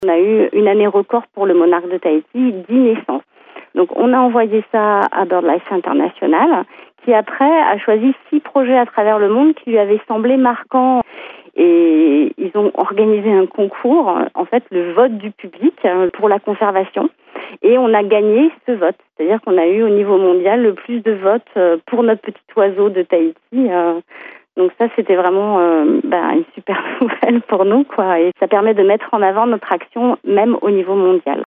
On a eu une année record pour le monarque de Tahiti, 10 naissances. Donc on a envoyé ça à BirdLife International, qui après a choisi 6 projets à travers le monde qui lui avaient semblé marquants. Et ils ont organisé un concours, en fait le vote du public pour la conservation. Et on a gagné ce vote. C'est-à-dire qu'on a eu au niveau mondial le plus de votes pour notre petit oiseau de Tahiti. Donc ça, c'était vraiment une super nouvelle pour nous, quoi. Et ça permet de mettre en avant notre action même au niveau mondial.